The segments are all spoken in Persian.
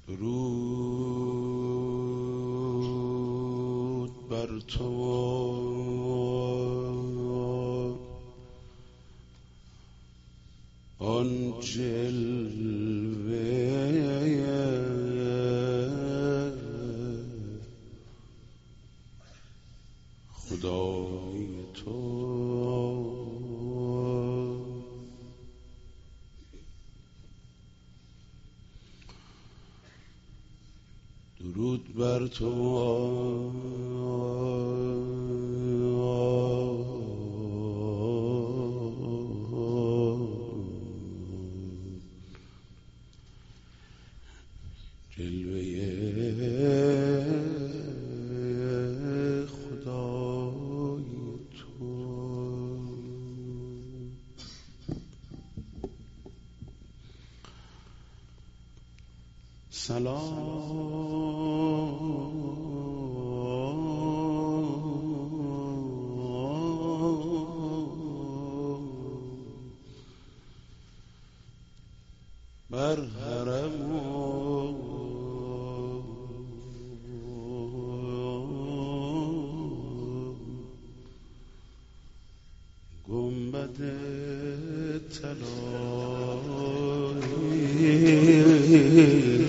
درود بر تو آن جلوه خدای تو درود بر تو جلوه خدای تو. سلام بر حرم و گنبد طلایی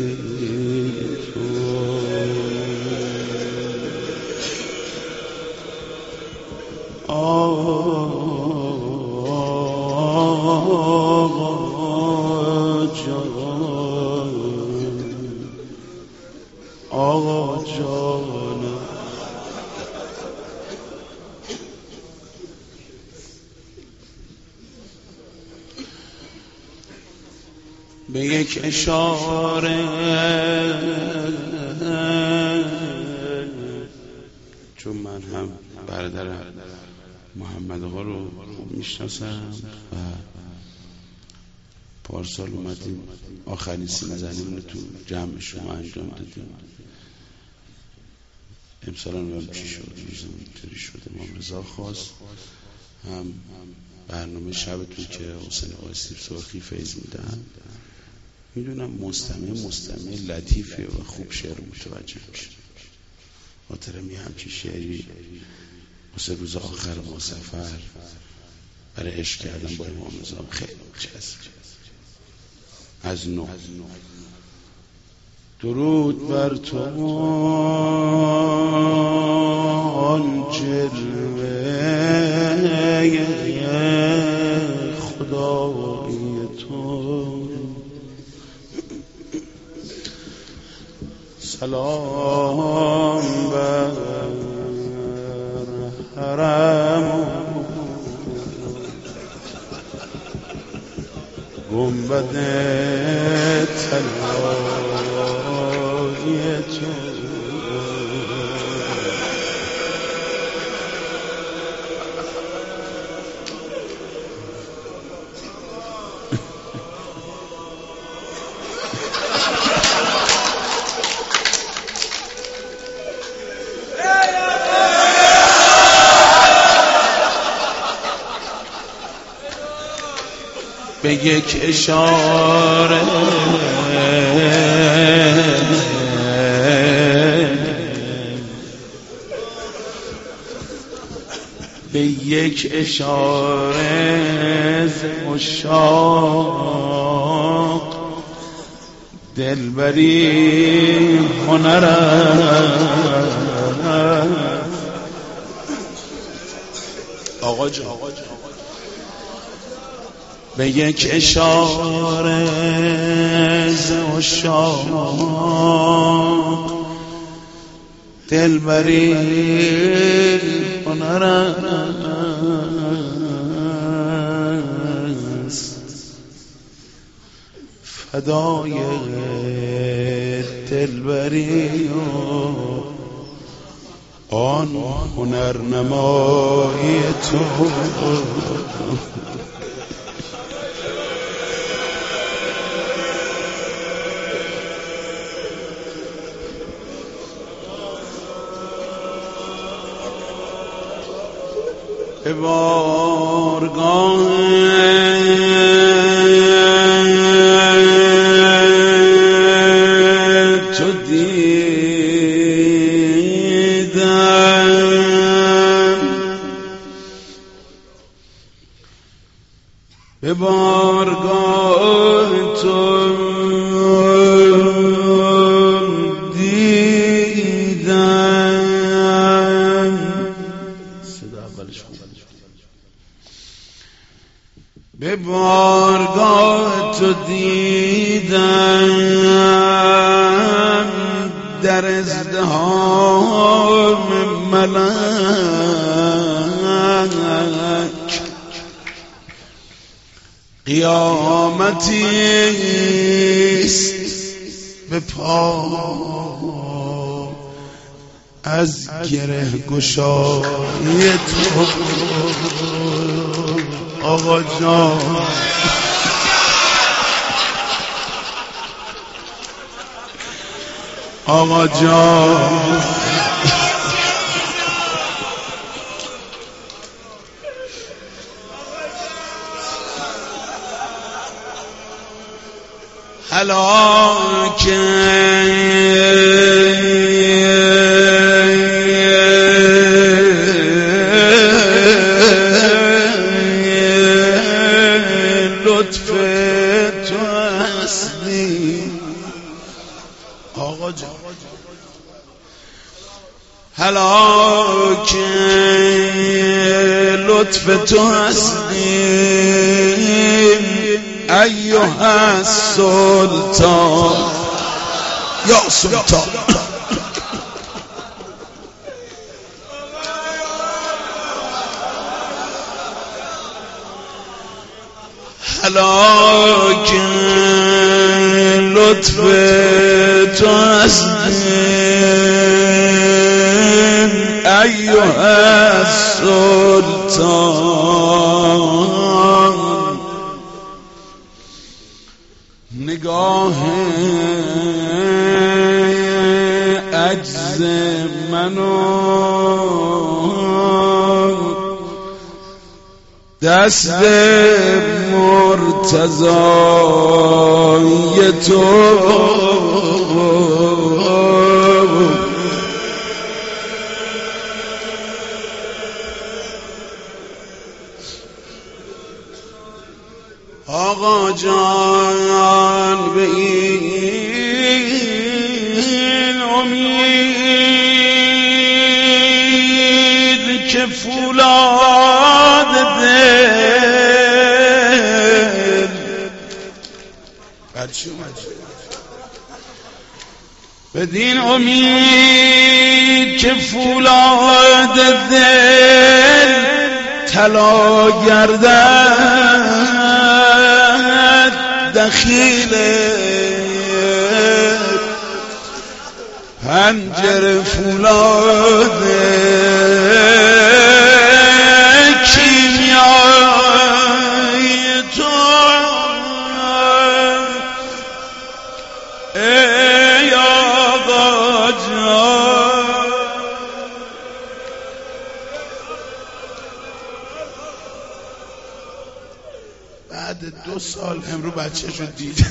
آقا جانم به یک اشاره چون من هم برادر محمد آقا رو میشناسم و پارسال اومدیم آخرین سینه زنیمون تو جمع شما انجام دادیم. امسال هم چی شد اینطوری شده امام رضا خواست هم برنامه شبتون که حسین قاسم سرخی فیض میدن. میدونم مستمع لطیفه و خوب شعر متوجه میشه. خاطرم یه همچین شعری واسه روز آخر ما سفر برای عشق کردن با امام رضا خیلی جذب از نو. درود بر تو آن جلوه خدای تو. سلام بر حرم گنبد طلایی تو. به یک اشاره به یک اشاره ز عشاق دلبری هنر آقا جان به یک اشاره ز عشاق دلبری هنر است فدای دلبری آن هنرنمای تو. به بارگاه در ازدحام ملک قیامتیست به پا از گره گشای تو آقا جان. آقا جان هلاک لطف تو هستی آقا جان. هلاک لطف تو هستی ایها السلطان یا سلطان. هلاک لطف تو هستی ایها السلطان. نگاه عجز منو دست مرتضای تو آقا جان. به این امید که فولاد دل بدین امید که فولاد دل طلا گردد دخیل پنجره فولاد کیمیای تو ای آقا جان. بعد 2 سال امرو بچه شد دید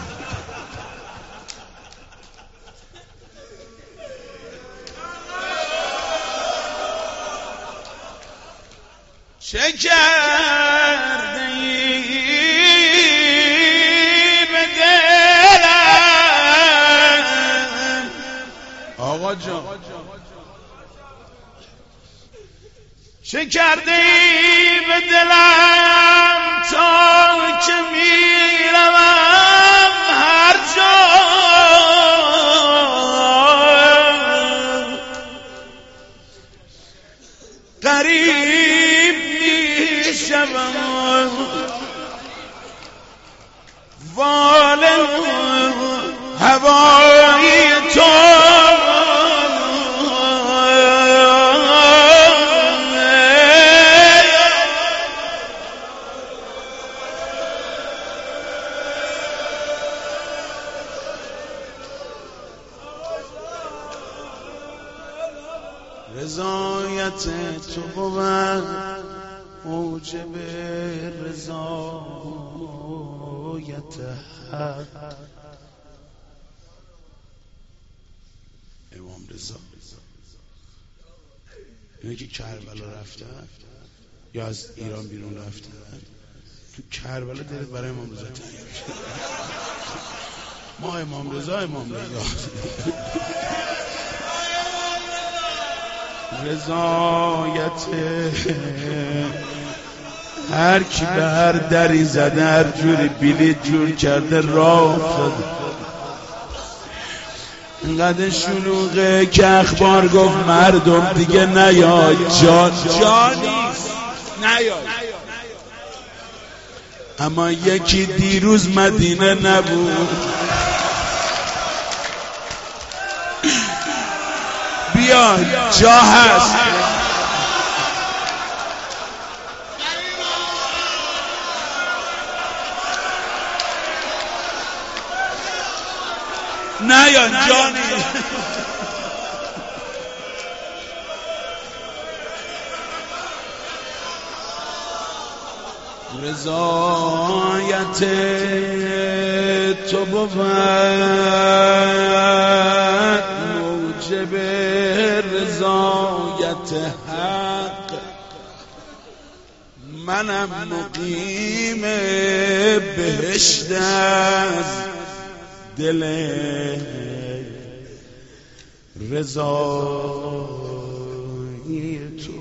چه کرده ای به دلم آقا جان. چه کرده ای به دلم تا که میروم هر جا غریب میشوم وال هوای تو رضایت تو بود موجب رضایت حق. امام رضا اینه که کربلا رفتن یا از ایران بیرون رفتن تو کربلا دلت برای امام رضا تنگ میشه. ما امام رضا رضایت هر کی به هر دری زده هر جوری بلیط جور کرده راه افتاده. اینقدر شلوغه که اخبار گفت مردم دیگه نیاد، جانیست نیاد. اما یکی دیروز مدینه نبود، بیا جا هست. نیاد جانی. رضایت تو بود موجب رضایت حق، منم مقیم بهشت از دل رضایی تو.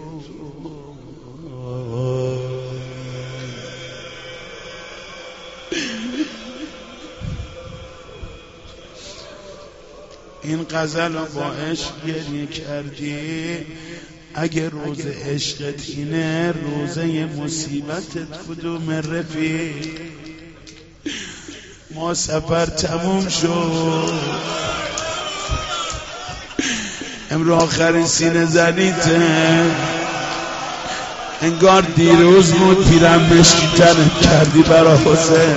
این غزل رو با عشق گریه کردی، اگه روز عشقت اینه روزه مصیبتت کدوم رفیق؟ ما سفر تموم شد، امرو آخرین سینه زنیته، انگار دیروز بود پیرم مشکی تنت کردی برا حسین،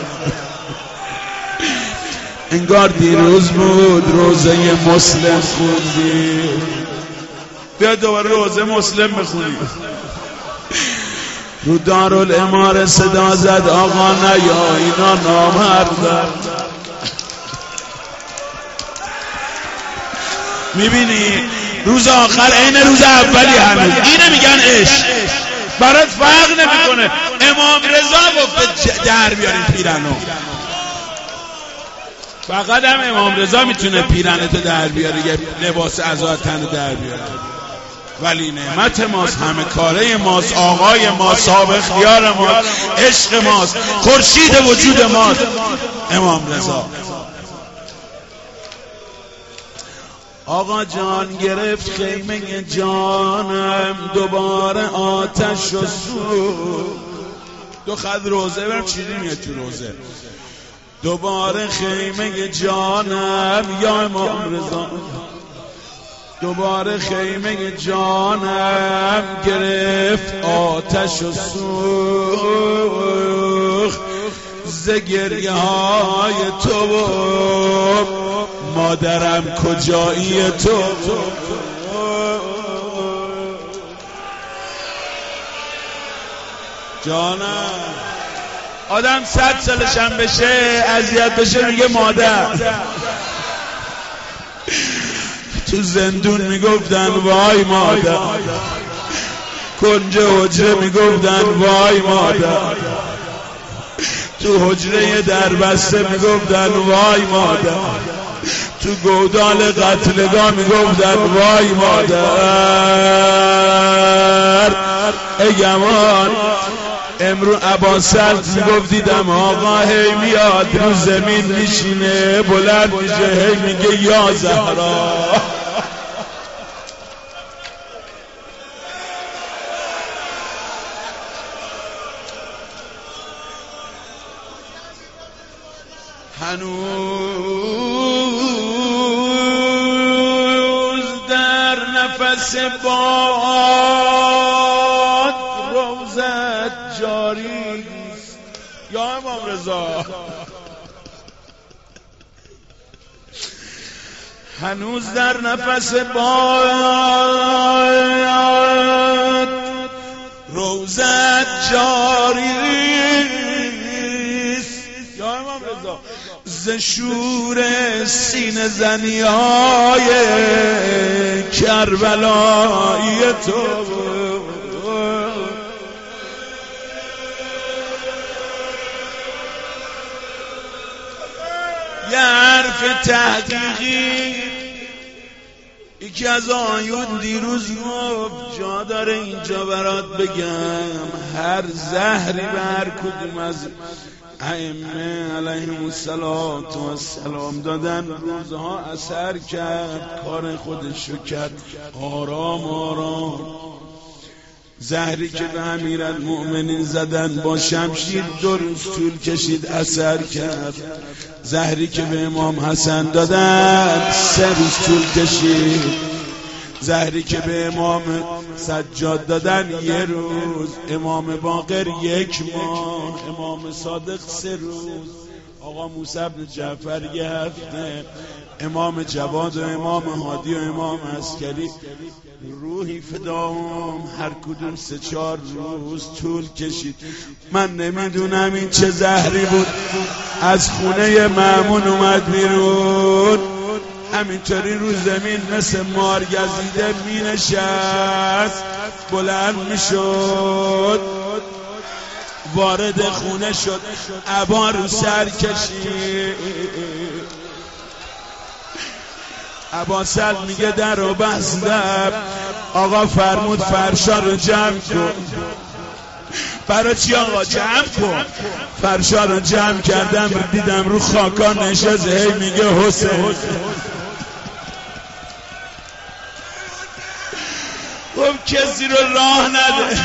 انگار دیروز بود روزه مسلم خوندی، بیا دوباره روزه مسلم بخونی. رو دارالاماره صدا زد آقا نیا اینا نامردن. میبینی روز آخر عین روز اولی هنوز اینه میگن عشق، برات فرق نمیکنه. امام رضا گفت در بیارین پیرنو، فقط هم امام رضا میتونه پیرنتو در بیاره، یه لباس عزا تن در بیاره. ولی نعمت ماست، همه کاره ماست، آقای ماست، صاحب اختیار ماست، عشق ماست، خورشید وجود ماست امام رضا. آقا جان گرفت خیمه جانم، دوباره آتش و سوخت. دو خد روزه برم چیزی میاد تو روزه. دوباره خیمه جانم یا امام رضا، دوباره خیمه جانم گرفت آتش و سوخت. ز گریه های تو مادرم کجایی تو. جانم آدم 100 سالشم بشه اذیت بشه میگه مادر. تو زندون میگفتن وای مادر، کنج حجره میگفتن وای مادر، تو حجره دربسته میگفتن وای مادر، تو گودال قتلگاه میگفتن وای مادر. اگمان امرو عباسرد میگفت دیدم آقا هی میاد رو زمین میشینه بلند میشه هی میگه یا زهرا. هنوز در نفس باد روزت جاری است یا امام رضا. هنوز در نفس باد روزت جاری است یا امام رضا. ز شور سینه زنیای کربلایی تو یه حرف تحقیقی یکی از آیون دیروز گفت جا داره اینجا برات بگم هر زهری به هر کدوم از ائمه علیهم السلام دادن روزها اثر کرد، کار خودشو کرد، آرام آرام. زهری که به امیرالمؤمنین زدن با شمشیر 2 روز طول کشید اثر کرد. زهری که به امام حسن دادن 3 روز طول کشید. زهری که به امام سجاد دادن 1 روز، امام باقر 1 ماه، امام صادق 3 روز، آقا موسی بن جعفر 1 هفته، امام جواد و امام هادی و امام عسکری روحی فداهم هر کدوم 3-4 روز طول کشید. من نمیدونم این چه زهری بود، از خونه مأمون اومد بیرون، همینطوری رو زمین مثل مار گزیده می نشست، بلند می شد، وارد خونه شد، عبا رو سر کشید. عباسل میگه در رو بستم، آقا فرمود فرشا رو جمع کن. برای چی آقا جمع کن؟ فرشا رو جمع کردم، دیدم رو خاکا نشست، هی میگه حسین. خب کسی رو راه نده.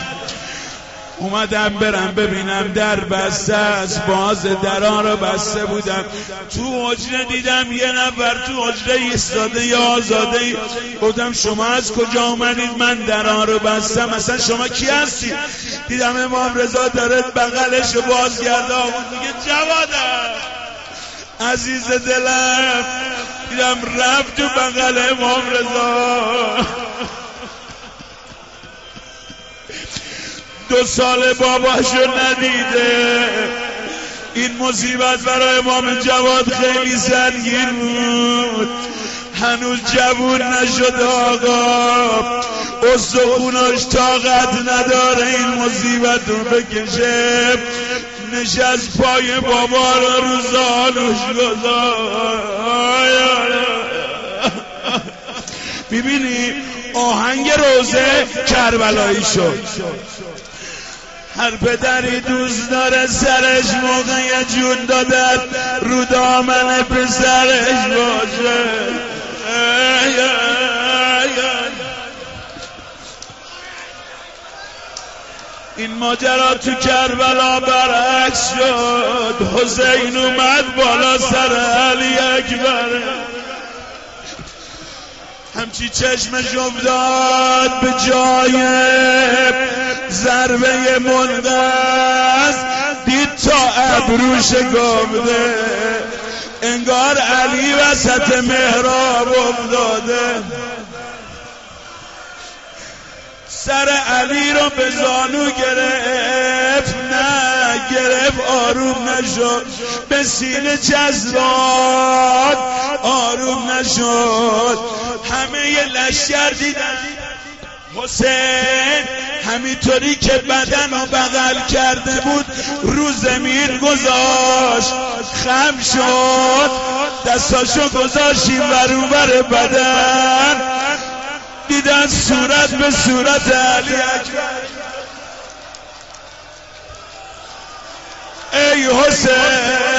اومدم برم ببینم در بسته است، باز درها رو بسته بودم. تو حجره دیدم 1 نفر تو حجره ایستاده یا آزاده. گفتم شما از کجا اومدید؟ من درها رو بستم. مثلا شما کی هستی؟ دیدم امام رضا داره بغلش رو بازگرده، میگه جوادم عزیز دلم. دیدم رفت تو بغل امام رضا. 2 سال باباشو ندیده. این مصیبت برای امام جواد خیلی سنگین بود، هنوز جوون نشد آقا، استخوناش طاقت نداره این مصیبت رو بکشه. نشست پای بابا رو زانوش گذاشت. میبینی آهنگ روزه کربلایی شد. هر پدری دوست داره سرش موقع جون دادن رو دامن پسرش باشه. این ماجرا تو کربلا برعکس شد. حسین اومد بالا سر علی اکبر، همچی چشمش افتاد به جای ضربه منقذ، دید تا ابروش گفته، انگار علی وسط محراب افتاده. سر علی رو به زانو گرفت، نه گرفت آروم نشد، به سینه جذبات آروم نشد. همه لشکر دیدن حسین همینطوری که بدن رو بغل کرده بود رو زمین گذاشت، خم شد، دستاشو گذاشت این ور اون ور بدن. دیدن صورت به صورت علی اکبر. ای حسین